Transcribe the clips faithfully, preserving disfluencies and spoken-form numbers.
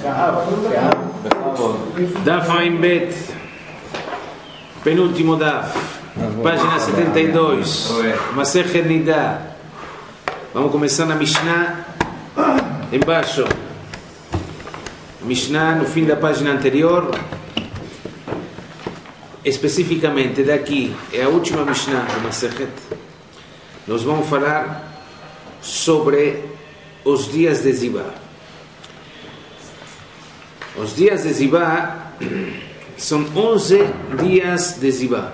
Daf Ain Bet, penúltimo Daf, página setenta e dois, Masechet Nida. Vamos começar na Mishnah, embaixo. Mishnah no fim da página anterior. Especificamente daqui, é a última Mishnah do Masechet. Nós vamos falar sobre os dias de Zivá. Os dias de Zivá são onze dias de Zivá.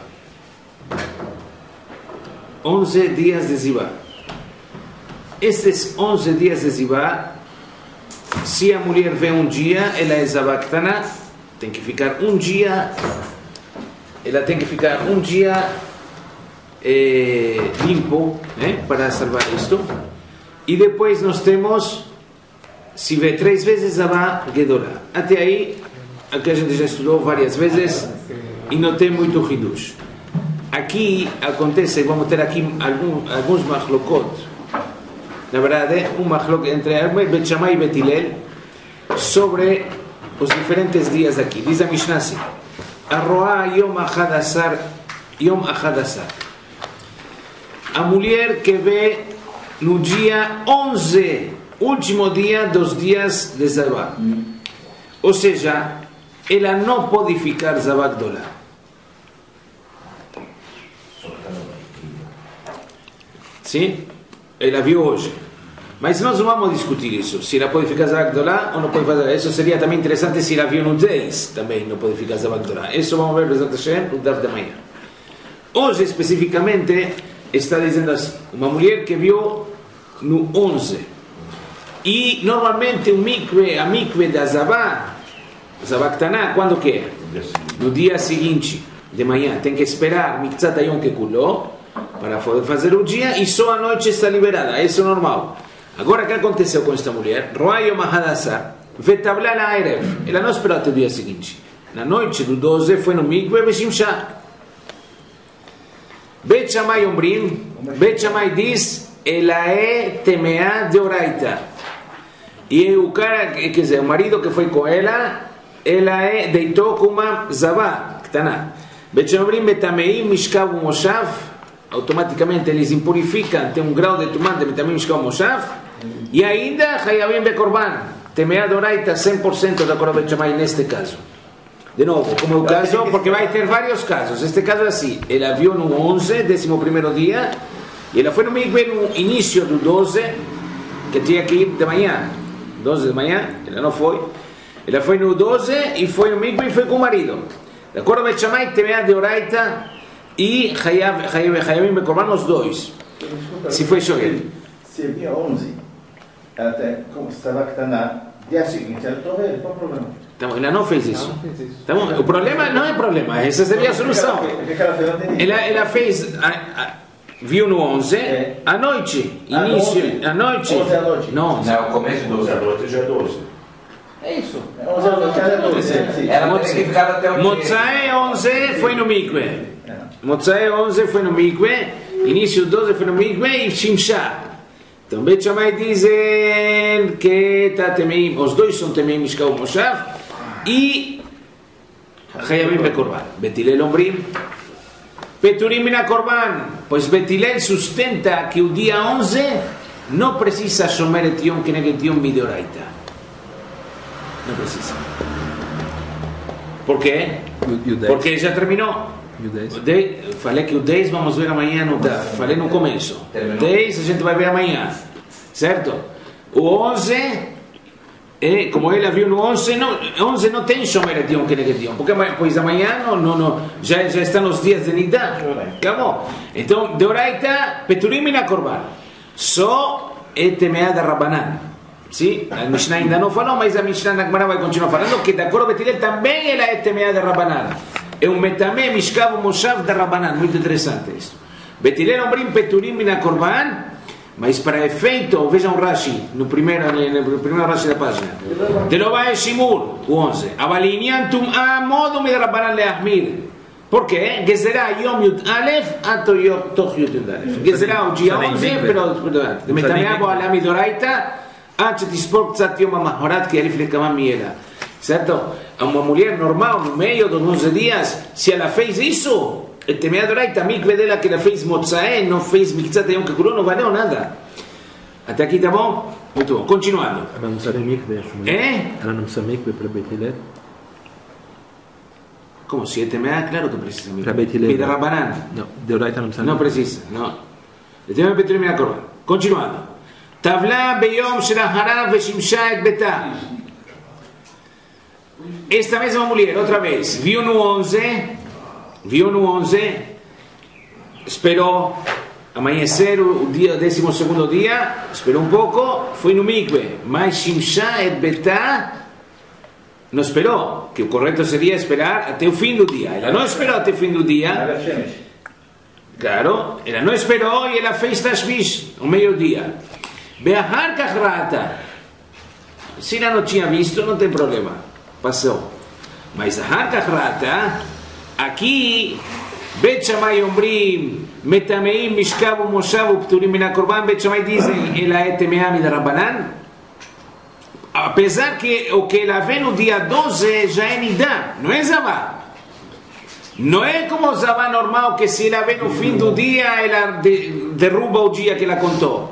onze dias de Zivá. Estes onze dias de Zivá, se a mulher vê um dia, ela é Zavactana, tem que ficar um dia, ela tem que ficar um dia eh, limpo, né, para salvar isto. E depois nós temos, se vê três vezes, Zavá Gedolá. Até aí, aqui a gente já estudou várias vezes e não tem muito hidush. Aqui acontece, vamos ter aqui algum, alguns machlokot. Na verdade, um machlok entre Bet Shammai e Bet Hillel sobre os diferentes dias aqui. Diz a Mishnah assim: Arroá Yom Achadasar, Yom Achadasar. A mulher que vê no dia onze, último dia dos dias de Zavá. Ou seja, ela não pode ficar Zavá Gdolá. Sim? Ela viu hoje. Mas nós não vamos discutir isso. Se ela pode ficar Zavá Gdolá ou não pode fazer. Isso seria também interessante se ela viu no dez. Também não pode ficar Zavá Gdolá. Isso vamos ver no Daf da manhã. Hoje, especificamente, está dizendo assim: uma mulher que viu no onze. E normalmente o mikve, a mikve da Zavá, Zavá Ktaná, quando que é? No dia seguinte, de manhã. Tem que esperar Miktzat Hayom Kekuló para poder fazer o dia, e só a noite está liberada. Isso é normal. Agora, o que aconteceu com esta mulher? Roayo Mahadasar, vetabla na Erev. Ela não esperou até o dia seguinte. Na noite do doze foi no mikve Beshimshá. Bet Shammai Ombrim, Bet Shammai diz, ela é temeá de oraita. E o cara, quer dizer, o marido que foi com ela, ela é, deitou com uma Zavá, Ktaná. Bet Shammai Ombrim, Betameim, Mishkav, Moshav. Automaticamente eles impurificam, tem um grau de tumante, Betameim, Mishkav, Moshav. E ainda, Hayavim Bekorban, temeá de oraita, cem por cento de acordo com Bet Shammai neste caso. De novo, como é o caso, porque vai ter vários casos. Este caso é assim: ela viu no onze, décimo primeiro dia, e ela foi no mikve no início do doze, que tinha que ir de manhã. doze de manhã, ela não foi. Ela foi no doze e foi no mikve e foi com o marido. De acordo com Bet Shammai, temeá de oraita e Hayavim Bekorban, os dois. Se foi chover. Se havia onze, ela estava Ktaná, dia seguinte, ela estava vendo, qual o problema? Então, ela não fez isso. Então, o problema não é problema, essa seria a solução. Ela, ela fez, a, a, viu no onze, é. à noite, início, à noite. onze à noite. Não, não, o começo de doze à noite já é doze. É isso. É onze à noite, ela é doze. Ela tem que ficar até o Motzai onze foi no mikve. Motzai onze foi no mikve, início doze foi no mikve e Shimshá. Então, Bet Shammai dizem que tá temeim, os dois são temeim, Mishkav, Moshav, e Hayavim Bekorban. Bet Hillel Ombrim, Peturim Min HaKorban, pois Bet Hillel sustenta que o dia onze não precisa Shomer et Yom Keneged Yom Mideoraita. Não precisa. Por quê? Porque já terminou. De, falei que o dez vamos ver amanhã no Daf. Falei no começo. dez a gente vai ver amanhã, certo? O onze, é, como ela viu no onze, não, onze não tem Shomer et Yom Keneged Yom, porque pois amanhã não, não, não, já, já estão os dias de Nidá. Acabou. Então, de oraita, Peturim Min HaKorban. Só é temeá de Rabbanan. Sim? A Mishnah ainda não falou, mas a Mishnah na Gemara vai continuar falando que de acordo com Bet Hillel também ela é temeá de Rabbanan. É um metamé, Mishkav, Moshav da Rabbanan. Muito interessante isso. Bet Hillel Ombrim Peturim Min HaKorban, mas para efeito, vejam o Rashi, no primeiro, no primeiro Rashi da página. De Loba e Shimur, o onze. Avalinian Tum'a modo mi Rabbanan leahmir. Por quê? Gezerá Yom Yud Alef ato Toch Yud Alef. Gezerá o dia onze, pero de metamé abo alami doraita, עד תספור קצת יום המחרת כי יריף לכמה מילה. Certo? A uma mulher normal, no meio dos onze dias, se ela fez isso, e temea doraita, a mikve dela que ela fez motzaé, não fez mikzat yom kippur, não valeu nada. Até aqui tá bom? Muito bom. Continuando. Ela não sabe mikve. É? Ela não sabe mikve para Beit Hillel? Como? Se é temea, claro que precisa mikve. Para Beit Hillel. Pida Rabbanan. Não, doraita não sabe. Não precisa, não. Le temea Beit Hillel Korban. Continuando. Tavla beyom shel harav veshimsha et betah. Esta mesma mulher, outra vez, viu no onze, viu no onze, esperou amanhecer o dia, décimo segundo dia, esperou um pouco, foi no mikve, mas Shimsha et Betah não esperou, que o correto seria esperar até o fim do dia. Ela não esperou até o fim do dia, claro, ela não esperou e ela fez Tashmish, ao meio-dia. Be'ahar kach ra'ata, se ela não tinha visto, não tem problema. Passou. Mas אחר כך ראתה, aqui, בית שמאי אומרים, מטמאים משכב ומושב ופטורים מן הקורבן, בית שמאי dizem, אלא é טמאה מדרבנן. Apesar que o que ela vê no dia doze já é nidá, não é zavá. Não é como zavá normal, que se ela vê no fim do dia, ela derruba o dia que ela contou.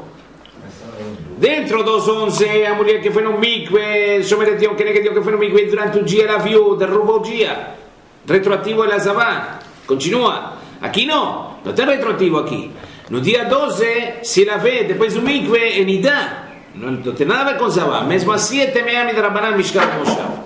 Dentro dos onze, a mulher que foi no mikve, someretiam que que foi no mikve durante o dia, ela viu, derrubou o dia. Retroativo é a zavá. Continua. Aqui não, não tem retroativo aqui. No dia doze, se ela vê depois do mikve, é nidá. Não, não tem nada a ver com zavá. Mesmo assim, é temea midrabanan mishkav moshav.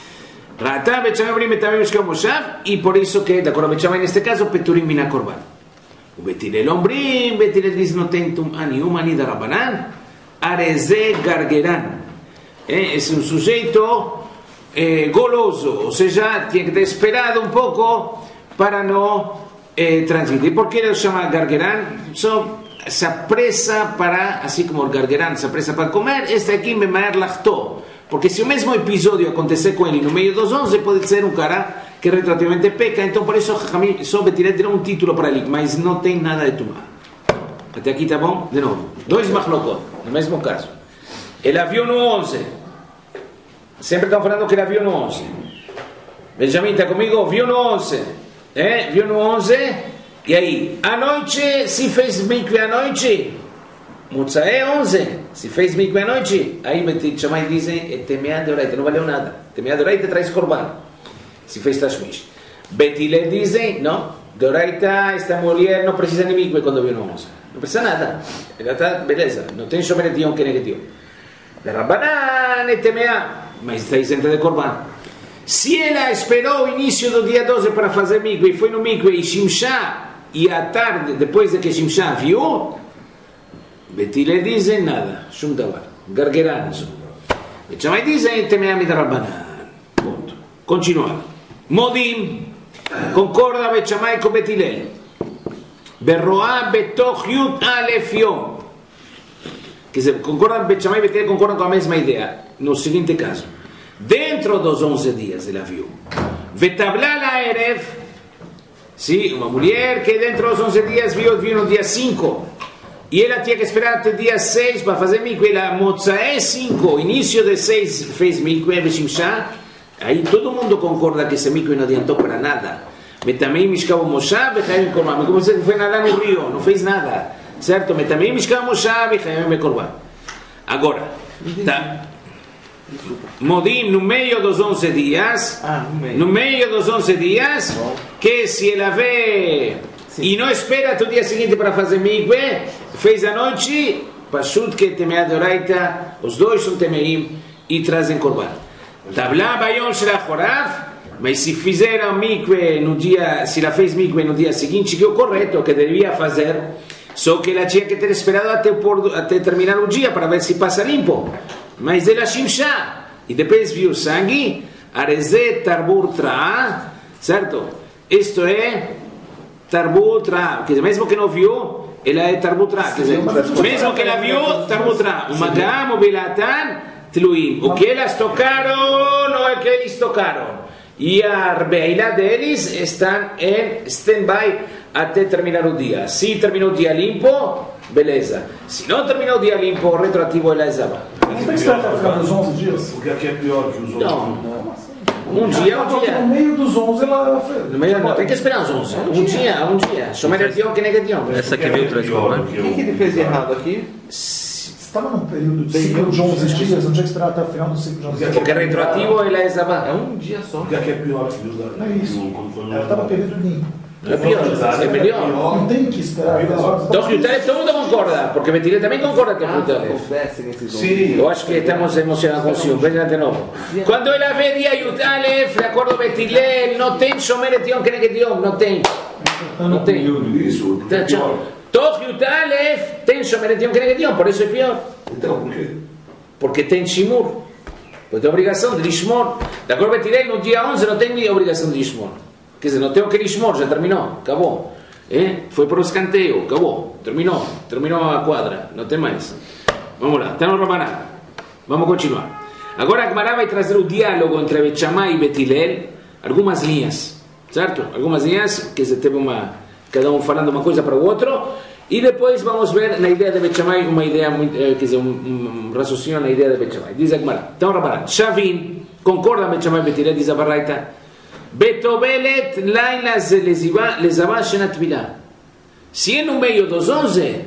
Ratá, Betchamay, abrim betamay mishkav moshav, e por isso que, de acordo a Betchamay, neste caso, peturim mina korban. O Beit Hillel ombrim, Beit Hillel diz, não tem tum'a nenhuma ni darabanan. Arezé Gargeran, é um sujeito eh, goloso, ou seja, tinha que ter esperado um pouco para não eh, transgredir. Por que ele chama Gargeran? Só se apressa para, assim como o Gargeran se apressa para comer, este aqui Memaer Lachtó, porque se o mesmo episódio acontecer com ele no meio dos onze, pode ser um cara que retroativamente peca, então por isso só Beit Hillel deu um título para ele, mas não tem nada de tumá. Até aqui tá bom? De novo. Dois machlokot, no mesmo caso. Ela viu no onze. Sempre estão falando que ela viu no onze. Benjamin, está comigo? Viu no onze. É? Viu no onze. E aí? À noite, se fez mikve à noite. Motzaé onze. Se fez mikve à noite. Aí Beit Shammai dizem, é temea de oraita. Não valeu nada. Temea de oraita traz korban. Se fez tashmish. Beit Hillel dizem, não. De oraita, esta mulher não precisa de mikve quando viu no onze. Não precisa nada. Ela está, beleza. Não tem someretião que negativo. De Rabbanan é temea, mas está isenta de korban. Se ela esperou o início do dia doze para fazer mikve, e foi no mikve e Shimshá, e à tarde, depois de que Shimshá viu, Beit Hillel dizem nada. Shum davar. Gargeran. Beit Shammai dizem temea de Rabbanan. Ponto. Continuando. Modim. Concorda Beit Shammai com Beit Hillel. Berroá betoch yud alef yom. Quer dizer, concordam, Beit Shammai e Beit Hillel concordam com a mesma ideia. No seguinte caso, dentro dos onze dias ela viu. Vetabla la erev. Sim, uma mulher que dentro dos onze dias viu, viu no dia cinco. E ela tinha que esperar até dia seis para fazer mikve. Ela motzaé cinco, início de seis fez mikve, veshimshá. Aí todo mundo concorda que esse mikve não adiantou para nada. Metamei mishkav moshav e chayim korban. Como você foi nadar no rio, não fez nada, certo? Metamei mishkav moshav e chayim korban. Agora, tá. Modim no meio dos onze dias, ah, no, meio. no meio dos onze dias, bom. Que se ela vê Sim. e não espera até o dia seguinte para fazer mikve, fez a noite, pashut que temea de oraita, os dois são temeim e trazem korban. Tabla bayom shel achorav. Mas se fizeram mikve no dia, se ela fez mikve no dia seguinte, que é o correto, que devia fazer, só que ela tinha que ter esperado até, por, até terminar o dia para ver se passa limpo. Mas ela shimshá, e depois viu sangue, arezé tarbur tra'a, certo? Isto é tarbur tra'a, quer dizer, mesmo que não viu, ela é tarbur tra'a, quer dizer, mesmo que ela viu, tarbur tra'a, o magam, o bilatan, tluim, o que elas tocaram, não é que eles tocaram. e a Beilá deles estão em stand-by até terminar o dia. Se terminou o dia limpo, beleza. Se não terminou o dia limpo, retroativo é a Ezabá. Não tem que esperar até o final dos onze dias? Porque aqui é pior que os outros. Não. Um dia é um dia. No meio dos onze ela fez. No meio, não tem que esperar os onze. Um dia, um dia. Shomer el Dion que negativo. Essa aqui veio traz corban. O que, que ele fez de errado aqui? Você estava num período de ciclo de onze dias, não tinha que esperar até o final do ciclo de onze dias. Porque retroativo é a Ezabá. É um dia só. Porque aqui é pior que os outros. Não é isso. Ela estava período limpo. Não é pior, é melhor. Não tem que esperar dez horas. Então, Yutalef, todo mundo concorda, porque Betilel também concorda com Yutalef. Sim. Eu acho que estamos emocionados com o senhor. Veja de novo. Quando ela vê dia Yutalef, de acordo com Betilel, não tem Shomer et Yom Keneged Yom, não tem. Não tem. Isso, porque é pior. Toch Yutalef tem Shomer et Yom Keneged Yom, por isso é pior. Então, por quê? Porque tem Shimur. Porque tem obrigação de Lishmor. De acordo com Betilel, no dia onze não tem obrigação de Lishmor. Quer dizer, não tenho que Lishmor, já terminou, acabou. Eh? Foi para o escanteio, acabou, terminou, terminou a quadra, não tem mais. Vamos lá, está no Rabaná. Vamos continuar. Agora a Gemara vai trazer o diálogo entre Bet Shammai e Betilel, algumas linhas, certo? Algumas linhas, que teve uma, cada um falando uma coisa para o outro, e depois vamos ver na ideia de Bet Shammai uma ideia, muito, quer dizer, um, um raciocínio na ideia de Bet Shammai. Diz a Gemara, está no Rabaná. Shavin, concorda Bet Shammai e Betilel, diz a Baraita. Betobelet laila lezavá shenat bilá. Se no meio dos onze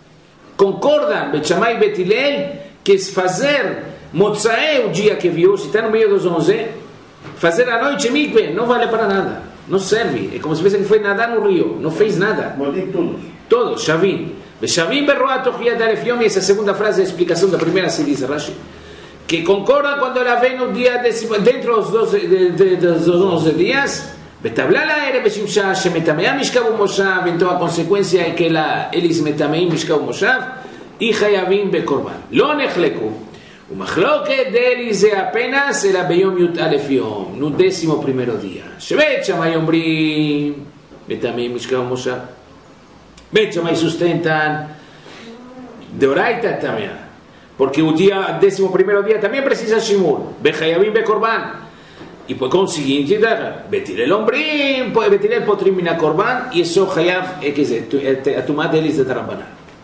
concordam Bet Shammai e Betilel que fazer Motzaé o dia que viu, se está no meio dos onze, fazer a noite mikve não vale para nada, não serve, é como se fosse que foi nadar no rio, não fez nada. Modim todos. Todos, Shavin. Shavin berroa tochiat alef yom, e essa segunda frase é a explicação da primeira, se diz Rashi. Que concorda quando ela vem no dia décimo, dentro dos, doze, de, de, dos onze dias, Betablala era Beshimsha, Shemetamea Mishkav Moshav, então a consequência é que ela, eles Metameim Mishkav Moshav, e Hayavim Bekorban. Lo Nechleku. O Machloket deles é apenas era Beyom Yut Alef Yom, no décimo primeiro dia. Shebet Shammai Ombrim, Metameim Mishkav Moshav. Bet Shammai sustentan, Deoraita Tamea. Porque o dia, décimo primeiro dia também precisa Shimur, Bechayavim Bekorban. E por conseguinte, Betilel Ombrim, Betilel Potrim Mina Korban, e só Hayav, quer dizer, a tomada deles de Rabanan.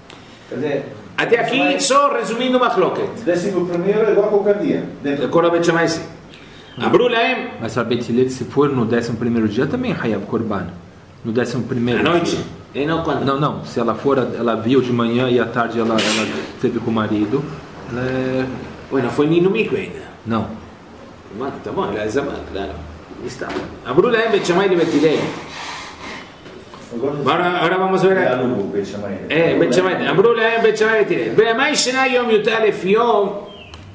Até aqui, só resumindo Machloket. Décimo primeiro é igual a qualquer dia. De acordo a Bet Shammai, sim. Amru Lahem. Mas para Betilel, se for no décimo primeiro dia, também é Hayav Korban. No décimo primeiro à noite? dia. E não quando? Não, não. Se ela for, ela viu de manhã e à tarde ela, ela teve com o marido. Ela é... Ué, não foi nem no mico ainda. Não. Mano, tá bom, ela é Zaman, claro. Está. Amru Lahem Bet Shammai de Betilel. Agora, agora vamos ver. É, Bet Shammai. Amru Lahem Bet Shammai de Betilel. Be'amai shena yom yut alef yom.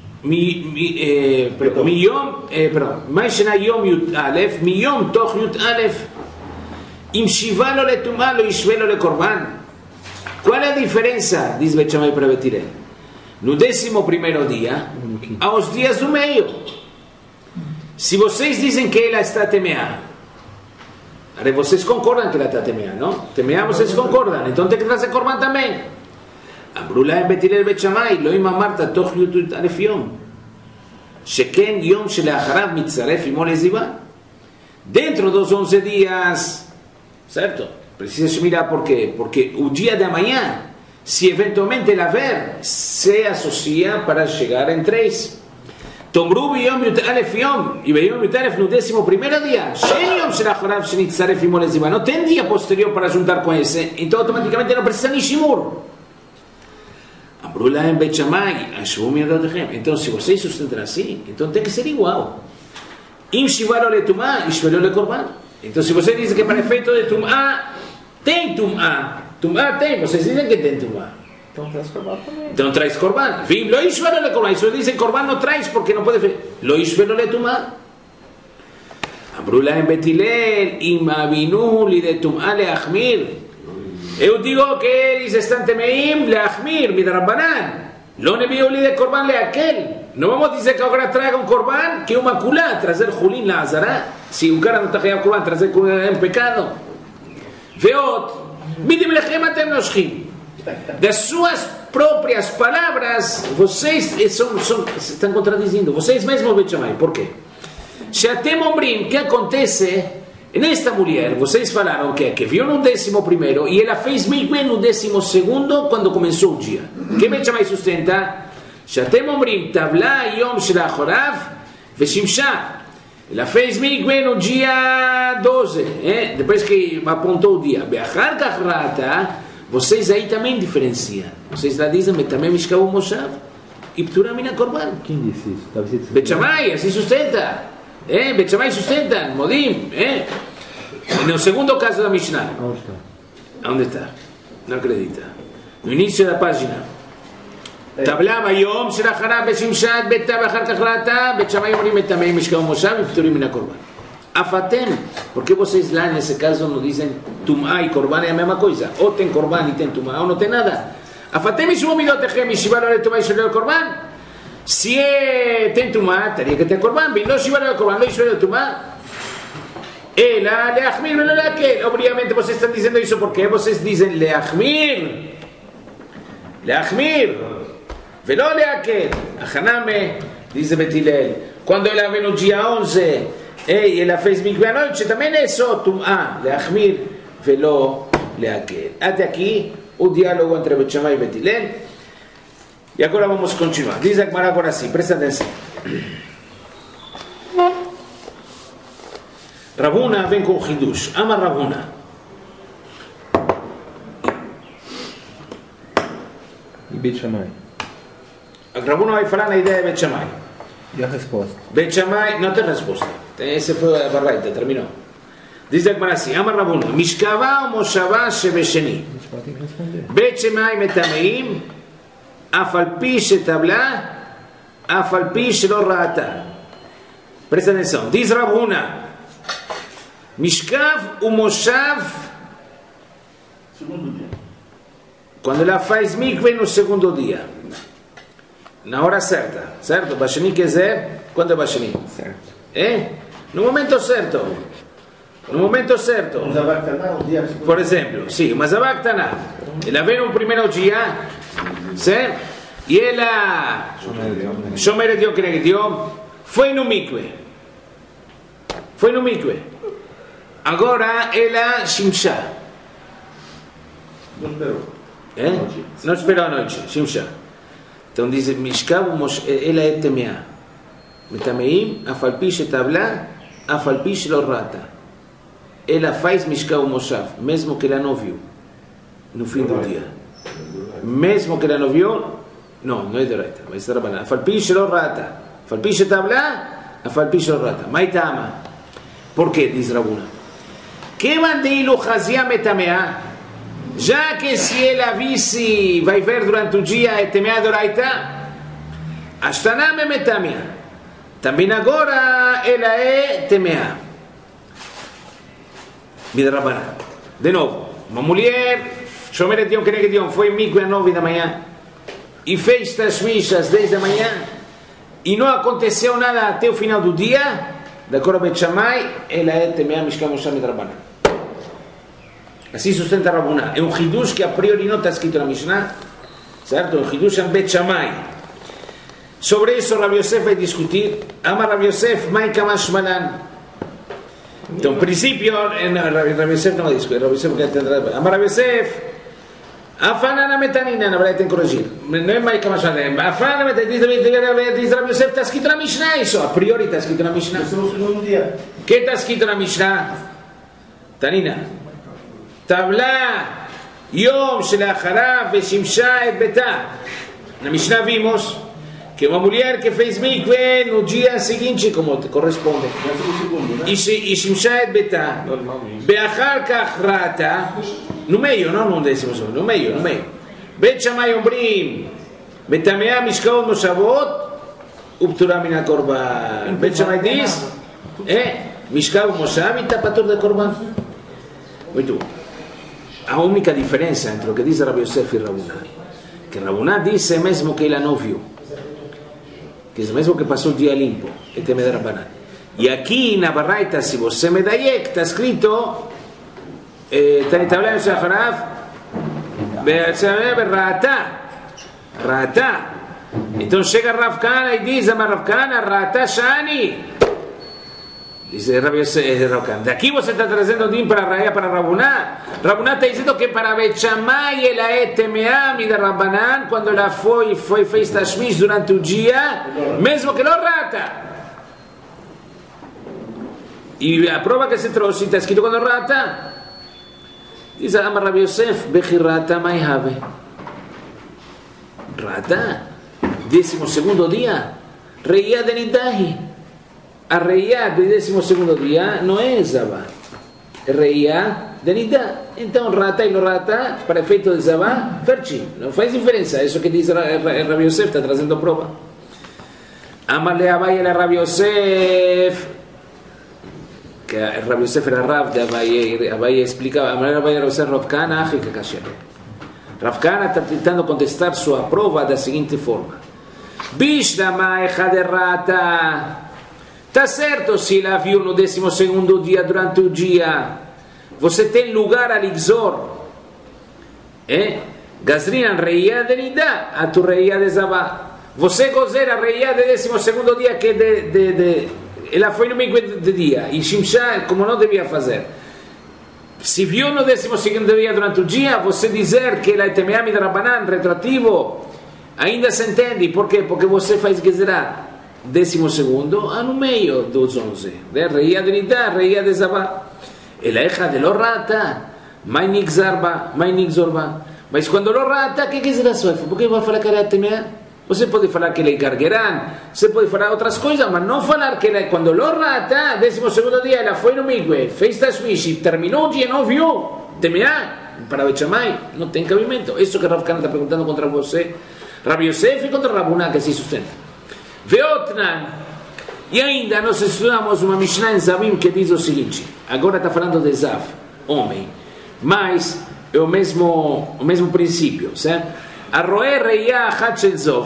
מיום, מה ישנה יום י' א', מיום תוך י' א', אם שיבה לו לטומאה לא ישווה לו לקורבן. Qual é a diferença, diz Bet Shammai para Betilel? No décimo primeiro dia, aos dias do meio. Se vocês dizem que ela está temeá, vocês concordam que ela está temeá, não? Temeá vocês concordam, então tem que trazer corban também. אמרו להם בית בית שמאי, לא אם אמרת תוך י' א' יום, שכן יום שלאחריו מצטרף עמו לזיבה. Dentro dos onze dias, certo? Precisa mirar por quê? Porque o dia de amanhã, se eventualmente ela ver, se associa para chegar em três. תאמרו ביום י' יום, e ביום י' no décimo primeiro dia, שאין יום שלאחריו שנצטרף עמו לזיבה. Não tem dia posterior para juntar com esse, então automaticamente não precisa nem shimur. אמרו להם בית שמאי, השבו מידותיכם. Então, se vocês sustentam assim, então tem que ser igual. אם שיבה לו לטומאה, ישווה לו לקורבן. Então, se você diz que para efeito de טומאה, tem טומאה. טומאה tem, vocês dizem que tem טומאה. Então traz corban também. Então traz corban. Vim, lo ישווה לו לקורבן. Isso dizem corban não traz porque não pode fazer. lo ישווה לו לטומאה. אמרו להם בית הלל, אם אבינו לי לטומאה להחמיר. Eu digo que eles estão temeim leachmir, midrabanan. Não enviou lhe de corban leaquel. Não vamos dizer que agora traga um corban que uma culá, trazer chulim la azará. Se um cara não está ganhando corban, trazer culá é um pecado. Veot, midim lechem atem noshchim. Das suas próprias palavras, vocês são, são, estão contradizendo. Vocês mesmos, Bet Shammai. Por quê? Shatem Omrim, ¿qué acontece? En esta mujer, vocês falaram que, que viu no décimo primeiro e ela fez mikve no décimo segundo quando começou o dia. Que Beit Shammai sustenta? Shatem Omrim, Tabla Yom Shel Achorav Veshimsha. Ela fez mikve no dia doze, eh? Depois que apontou o dia. Be'achar kach ra'ata, vocês aí também diferenciam. Vocês lá dizem, também Mishkav Moshav e Ptura Mina Korban. Quem disse isso? Talvez isso. Beit Shammai, assim sustenta. Eh? Beit Shammai sustenta, Modim. Eh? No segundo caso da Mishnah. Onde está? Onde está? Não acredita. No início da página. Tabla Bayom Shel Achorav Veshimshat Beta Be'achar kach ra'ata Beit Shammai Omrim também Mishkav Moshav e Pturim Mina Korban. Afatem, porque vocês lá nesse caso não dizem Tumá e Korban é a mesma coisa? Ou tem Korban e tem Tumá, ou não tem nada. Afatem Ishmu Midotechem Yeshiva Lo Tumá Yisrael Lo Korban. Se é, tem Tumá, teria que ter Korban. Lo Yeshiva Lo Korban, Lo Yisrael Lo Tumá. Ela, Leachmir, Velo Leakel. Obviamente vocês estão dizendo isso porque vocês dizem Leachmir. Leachmir. Velo Leakel. Achaname, diz Bet Hillel. Quando ela vem no dia onze, e ela fez mikve à noite, também é só Tumá. Leachmir, Velo Leakel. Até aqui o diálogo entre Bet Shammai e Bet Hillel. E agora vamos continuar. Diz a Gemara agora sim, presta atenção. Ravuna vem com o Hidush. Ama Ravuna. E Beit Shammai. Ravuna vai falar na ideia de Beit Shammai. E a resposta? Beit Shammai não tem resposta. Esse foi a barraita, terminou. Diz a Gemara assim, Ama Ravuna. Mishkava ou Moshava Shebesheni. Tem que responder. Beit Shammai metameim, afalpi shetabla, afalpi shelo ra'ata. Presta atenção. Diz Ravuna. Mishkav o Moshav, Segundo dia. quando ela faz mikve no segundo dia, na hora certa, certo? Bashani quer dizer, quando é Bashani? Certo. É? No momento certo. No momento certo. Vamos abacatar o dia segundo. Por exemplo, sim, mas a Bactana, ela vem no primeiro dia, certo? E ela, Shomer Diom Keneged Diom, foi no mikve. Foi no mikve. Agora ela Shimsha. Não esperou. É? Não esperou a noite, Shimsha. Então diz Mishkav, ela é Temeá. Metameim, afalpi shetabla, afalpi shelo ra'ata. Ela faz Mishkav Moshav, mesmo que ela não viu, no fim do dia. Mesmo que ela não viu, não, não é de Raita, mas é Rabanan. Afalpi shelo ra'ata, afalpi shetabla, afalpi shelo ra'ata. Maitama. Por que, diz Ravuna? Que mandilo Hazia metameá, já que se ela visse, vai ver durante o dia, é temeá doraita, Ashtaname metameá, também agora ela é temeá. Midrabanan. De novo, uma mulher, Shomer Diom Keneged Diom, foi mikve às nove da manhã, e fez tashmish às dez da manhã, e não aconteceu nada até o final do dia, de acordo com Beit Shammai, ela é temeá Mishkav Moshav Midrabanan. Assim sustenta Ravuna. É um Hidush que a priori não está escrito na Mishnah, certo? Um Hidush em Beit Shammai. Sobre isso Rav Yosef vai discutir. Ama Rav Yosef, Mai Kamash Malan. Então, princípio, Rav Yosef não vai discutir. Rav Yosef quer entender. Ama Rav Yosef, Afanana Metanina, na verdade tem que corrigir. Não é Mai Kamash Malan. Afanana Metanina, diz Rav Yosef, está escrito na Mishnah isso. A priori está escrito na Mishnah. Esse é o segundo dia. O que está escrito na Mishnah? Tanina. Tabla Yom Shel Achorav Veshimsha et Betá. Na Mishnah vimos que uma mulher que fez mikve no dia seguinte, como corresponde, e Shimsha et Betá, Be'achar kach ra'ata, no meio, não no décimo segundo, no meio, no meio. Beit Shammai Omrim, Metameá Mishkaot Moshavot, Uptura Mina Korban. Beit Shammai diz, é, Mishkaot Moshav e Tapatur de Korban. Muito bom. A única diferença entre o que diz Rav Yosef e Ravuna, que Ravuna diz mesmo que ela não viu, que é mesmo que passou o dia limpo, é teme de Rabanan. E aqui na Baraita, se você me daiek, está escrito Tanitabla Yosef Achorav Ra'ata, Ra'ata. Então chega Rav Kana e diz a Rav Kana, Ra'ata Shani, Dice Rabbi Yosef, de aquí você está trazendo din para Raya, para Rabuná. Rabuná está dizendo que para Bet Shammai ela é temeami da Rabbanan quando ela foi, foi fez tashmish durante o dia, mesmo que não rata. E a prova que se trouxe está escrito quando rata. Diz Amar Rabbi Yosef, Bechi rata mai have. Rata, décimo segundo dia, Reia de Nidahi. A reia do décimo segundo dia não é Zavá, é reia de Nidá. Então, rata e não rata, para efeito de Zavá, ferti. Não faz diferença. É isso que diz Rabbi Yosef, está trazendo prova. Amale Abaye era Rabbi Yosef, que Rabbi Yosef era Rav de Abaye. Abaye explicava, Amale Abaye era Rav Kana, achi que kasher. Rav Kana está tentando contestar sua prova da seguinte forma: Bishlama echa de rata. Tá certo se ela viu no décimo segundo dia durante o dia. Você tem lugar a Ligzor. É? Gazrinan reia de Nidá, a tu reia de Zavá. Você gozer a reia de décimo segundo dia que de, de, de, ela foi no meio de dia. E Shimshá, como não devia fazer. Se viu no décimo segundo dia durante o dia, você dizer que ela é temeami da Rabbanan, retroativo, ainda se entende. Por quê? Porque você faz Gezerá. Décimo segundo, ah, no meio dos onze. Reia de Nidá, reia de Zavá. Ela é de lo rata, mai nixarba, mai nixorba. Mas quando lo rata, o que que será sua? Por que vai falar que ela é temea? Você pode falar que ela é gargueran, você pode falar outras coisas, mas não falar que ela é quando lo rata, décimo segundo dia, ela foi no migue, fez tashmish e terminou o dia, não viu, temea? Para Bet Shammai, não tem cabimento. Isso que Rav Kana está perguntando contra você, Rabbi Yosef e contra Rabuná, que se sustenta. Veotnan. E ainda nós estudamos uma Mishnah em Zavim que diz o seguinte: agora está falando de Zav, homem, mas é o mesmo, o mesmo princípio, certo? Arroé reia hachel zov.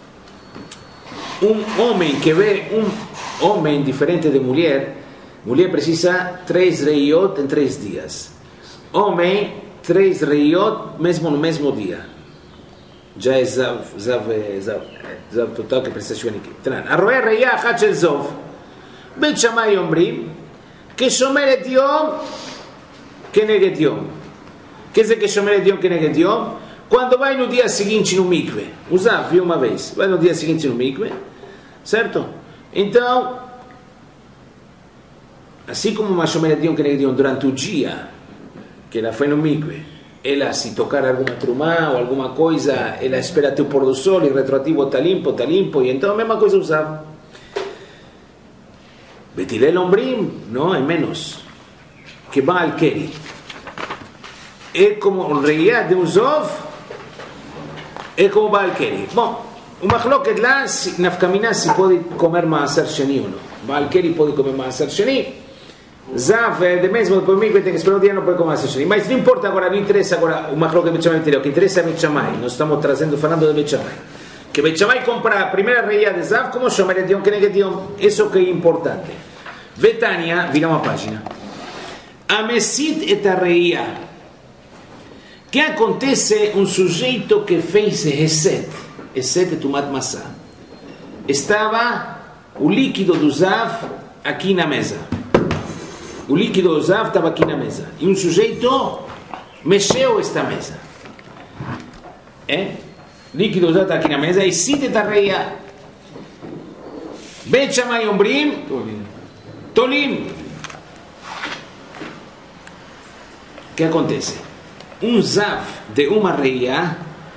Um homem que vê um homem diferente de mulher, mulher precisa três reiot em três dias. Homem, três reiot mesmo no mesmo dia. Já é Zav, Zav, Zav, Zav total que precisa chegar aqui. Arroé reia hachel zov. Bet Shammai אומרים, כשומרת יום כנגד יום. Quer dizer que שומרת יום כנגד יום? Quando vai no dia seguinte no mikve. O Zav viu uma vez. Vai no dia seguinte no mikve. Certo? Então, assim como uma shomeret yom כנגד יום durante o dia que ela foi no mikve, ela se tocar alguma trumá ou alguma coisa, ela espera até o pôr do sol e retroativo está limpo, está limpo, e então a mesma coisa o Zav. Bet Hillel אומרים, não, é menos, que Baal Keri é como o reia de um Zov, é como Baal Keri. Bom, o Machloket lá, nafkamina, se pode comer Maaser Sheni ou não. Baal Keri pode comer Maaser Sheni, Zav é de mesmo, depois mim tem que esperar o dia, não pode comer Maaser Sheni. Mas não importa agora, não interessa agora o Machloket Bet Shammai interior, o que interessa é Bet Shammai. Nós estamos trazendo, falando de Bet Shammai. Que Bet Shammai compra a primeira reia de Zav como Shomeret Yom Keneged Yom. Isso que é importante. Betânia, vira uma página. Amesit et a reia. Que acontece um sujeito que fez Hesed. Hesed é Tumat Massá. Estava o líquido do Zav aqui na mesa. O líquido do Zav estava aqui na mesa. E um sujeito mexeu esta mesa. É? líquido do Zav está aqui na mesa. E Sit et a reia. Bet Shammai אומרים, Tolim. O que acontece? Um Zav de uma reia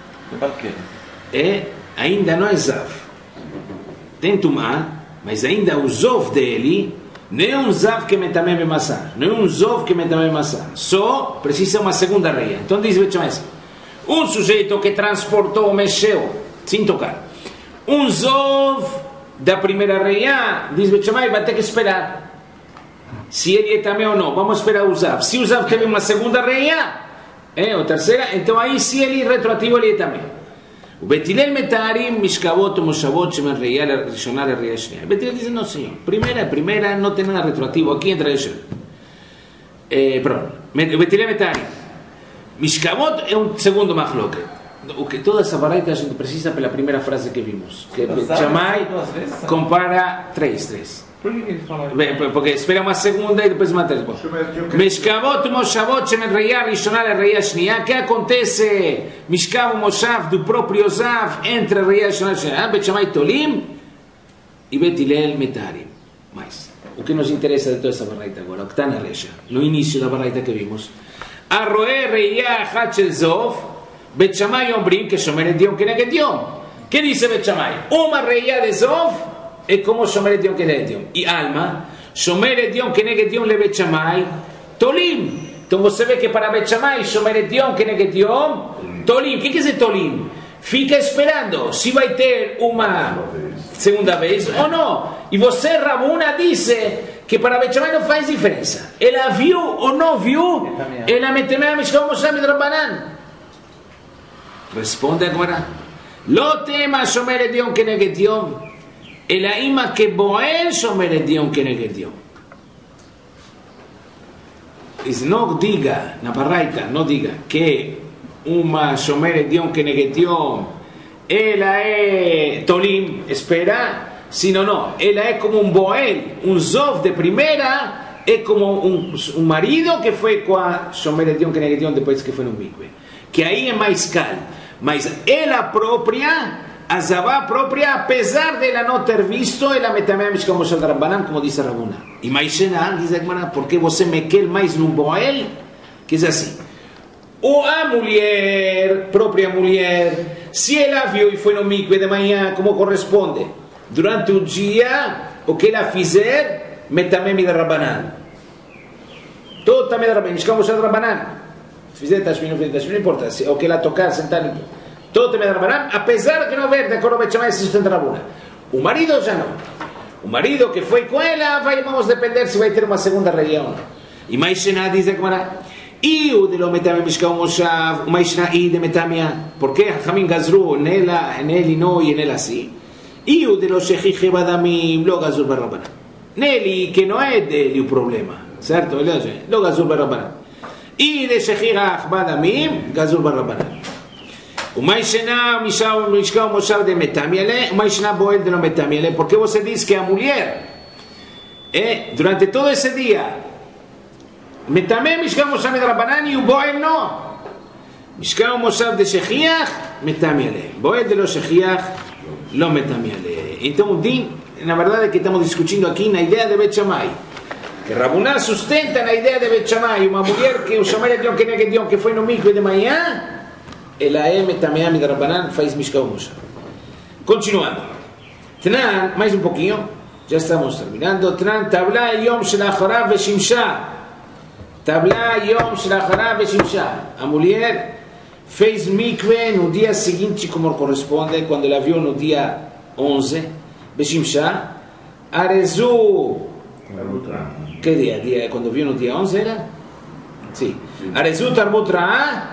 é, ainda não é Zav. Tem Tumá, mas ainda o Zov dele não é um Zav que metamé bemassá. Não é um Zov que metamé bemassá. Só precisa uma segunda reia. Então diz Bet Shammai, um sujeito que transportou, mexeu, sem tocar. Um Zov da primeira reia, diz Bet Shammai, vai ter que esperar. Se ele é também ou não, vamos esperar o Zav. Se o Zav teve uma segunda reia, é, ou terceira, então aí se ele retroativo, ele é também. O Bet Hillel metarim, mishkavot, moshavot, shemen reia, rishonah, reia shnia. Bet Hillel diz, não senhor, primeira, primeira, não tem nada retroativo, aqui entra isso. É, pronto. O Bet Hillel metarim. Mishkavot é um segundo machloket. O que toda essa variedade a gente precisa pela primeira frase que vimos. Que Bet Shammai compara três, três. Por que que ele fala isso? Beh, porque espera uma segunda e depois uma terceira. Mishkavot Moshavot Shemen Reia Rishonah e Reia Shniah. O que acontece? Mishkav Moshav do próprio Zav entre Reia Rishonah e Shniah. Bet Shammai Tolim e Bet Hillel Metarim. Mas o que nos interessa de toda essa baraita agora, o que está na Reja, no início da baraita que vimos, Arroé Reia Achat Shel Zov, Bet Shammai Ombrim que Shomeret Yom Keneged Yom. Que dice Bet Shammai? Uma Reia de Zov è come Shomeret Yom Keneged Yom. E Alma, Shomeret Yom Keneged Yom le Bet Shammai Tolim. Então você vê que para Bet Shammai, Shomeret Yom Keneged Yom Tolim. O que quer dizer Tolim? Fica esperando se vai ter uma segunda vez ou não. E você, Rabuna, disse que para Bet Shammai não faz diferença. Ela viu ou não viu, ela metemea Mishkav Moshav de Rabbanan. Responde agora. Lo tema Shomeret Yom Keneged Yom. אלא אימא כבועל שומרת דיום כנגד דיום. אז לא דיגה, נברייתא, לא דיגה, כאומה שומרת דיום כנגד דיום, אלא תולים, espera, sino no, אלא è como un boel, un zov de primera, è como un, un marido que fue qua shomeret דיום כנגד דיום después que fue no mikve, que ahí é mais cal, mas ela própria a Zavá própria, apesar de ela não ter visto, ela metamea Mishkav Moshav de Rabbanan, como diz a Rabuna. E mais Shená, diz a Gemara, porque você me quer mais num boel? Que é assim. Ou a mulher, própria mulher, se ela viu e foi no mikve de manhã, como corresponde, durante o dia, o que ela fizer, metamea de Rabbanan. Todo também de Rabbanan, Mishkav Moshav de Rabbanan. Se fizer Tashmin, não fizer Tashmin, não importa. O que ela tocar, sentar, todo também de Rabbanan, apesar de não ver, de acordo com Bet Shammai, se sustenta Rabuna. O marido já não. O marido que foi com ela, vai, vamos depender se vai ter uma segunda reia ou não. E mais Shená diz a Gemara, e o de lo metamia Mishkav Moshav, mais Shená e de metamia, porque Hamim gazru nela, nele não e nela sim. E o de lo shechich badamim, lo gazru barrabanan. Nele, que não é dele o problema, certo? Lo gazru barrabanan. E de shechich badamim, gazru barrabanan. Uma Shená, Mishkav Moshav de metamiele, uma Shená boel de lo metamiele, porque você diz que a mulher, eh, durante todo esse dia, metamé Mishkav Moshav de Rabbanan e o boel não. Mishkav Moshav de Shechiach, metamiele. Boel de lo Shechiach, lo metamiele. Então o din, na verdade, que estamos discutindo aqui na ideia de Bet Shammai, que Rabuna sustenta na ideia de Bet Shammai, uma mulher que o Shomeret Yom Keneged Yom, que foi no mikve de manhã, ela é metamea de Rabbanan, faz Mishkav Moshav. Continuando. Tnan, mais um pouquinho, já estamos terminando. Tnan, tabla yom shel acharav veshimsha. Tabla yom shel acharav veshimsha. A mulher fez mikve no dia seguinte, como corresponde, quando ela viu no dia onze, veshimsha. Arezu. Que dia? dia? Quando viu no dia onze era? Sim. Arezu tarbut ra'ah.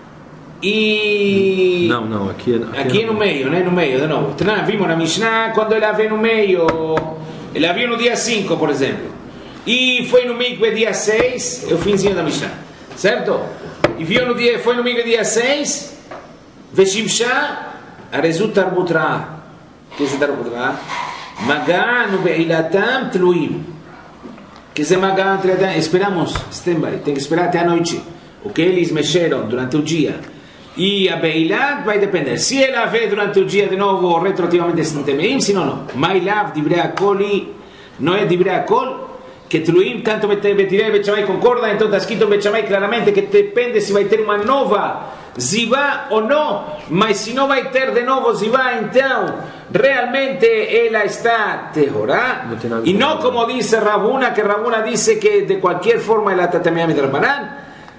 E não, não, aqui é, aqui aqui é no meio, né? No meio, de novo. Vimos na Mishnah quando ela veio no meio, ela viu no dia cinco, por exemplo, e foi no mikve dia seis, é o finzinho da Mishnah, certo? E viu no dia, foi no mikve dia seis, Veshimsha, Arezu tarbut ra'ah. Que é tarbut ra'ah? Maga'an be'ilatam tluim. Que é Maga'an be'ilatam? Esperamos, stand-by, tem que esperar até a noite. O que eles mexeram durante o dia. E a Beilat vai depender. Se ela vê durante o dia de novo, retroativamente Sintemeim, se não, não. Mailav, Divrei Akoli, não é Divrei Akol, que Tluim, tanto Betirei e Bet Shammai concorda, então está escrito em Bet Shammai claramente que depende se vai ter uma nova Zivá ou não, mas se não vai ter de novo Zivá, então realmente ela está terrorá. E não como diz Rabuna, que Rabuna disse que de qualquer forma ela está também a Midrabanan,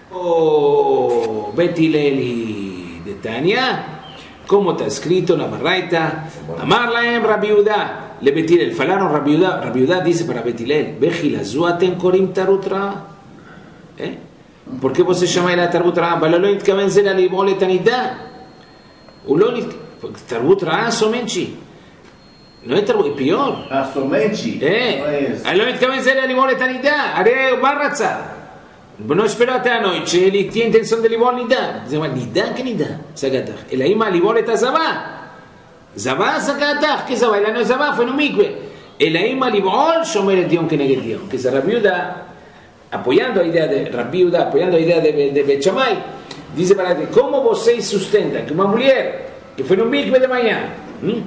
ou Bet Hillel de Tânia, como está escrito na Baraita, Amar laem Rabbi Yehuda, le Bet Hillel, falaram Rabbi Yehuda, Rabbi Yehuda disse para Bet Hillel, Bechilazu atem korim tarut ra'ah. Eh? Por que você chama ela tarut ra'ah? Mas não מתכוון זה לבעול את הנידה. הוא לא tarut ra'ah somente. Não é tarut, é pior. Ah, somente? É. Não מתכוון זה לבעול את הנידה. הרי הוא מה רצה? não esperou até a noite, ele tinha a intenção de libor nidá. Diz, mas nidá que nidá? Sagatach. Ele aí mal libor eta zavá. Zavá sagatach. Que zavá? Ele não é zavá, foi no mikve. ela ima libol shomeret yom keneged yom. Que se Rabbi Yehuda, apoiando a ideia de Rabbi Yehuda, apoiando a ideia de, de Bet Shammai, diz para ele, como vocês sustentam que uma mulher que foi no mikve de manhã, hum,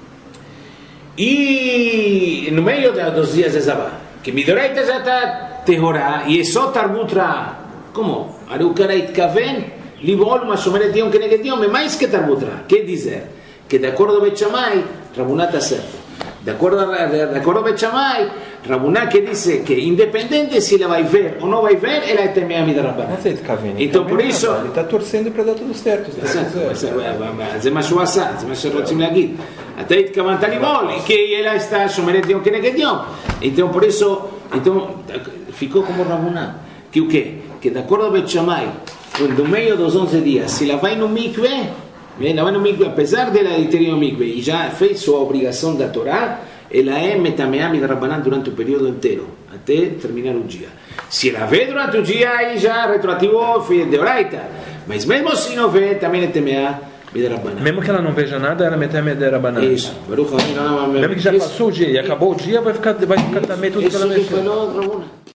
e no meio dos dias de Zabá, que Midoraita já está terrorá, e é só Tarbutra, como? Arukarait Kaven, Libol, mas Shomeret Yom Keneged Yom, é mais que Tarbutra. Quer dizer, que de acordo a Bet Shammai, Rabuná está certo. De acordo a, de, de acordo a Bet Shammai, Rabuná que diz que independente se ela vai ver ou não vai ver, ela é temea mida Rabaná. Então por isso... Ele está torcendo para dar tudo certo. זה מה שהוא עשה, זה מה שרוצים להגיד. אתה התכוונת לבעול, כי ela está שומרת יום כנגד יום. Então por isso, então, ficou como Rabuná. Que o quê? Que de acordo a Bet Shammai, no meio dos onze dias, se ela vai no mikve, ela vai no mikve, apesar dela ter ido no mikve e já fez sua obrigação da Torá, ela é metameá midrabanan durante o período inteiro, até terminar o dia. Se ela vê durante o dia, aí já retroativo de oraita. Mas mesmo se não vê, também é temeá midrabanan. Mesmo que ela não veja nada, ela é metameá midrabanan. Isso. Mesmo que já passou o dia e acabou o dia, vai ficar, vai ficar também tudo pela mesma.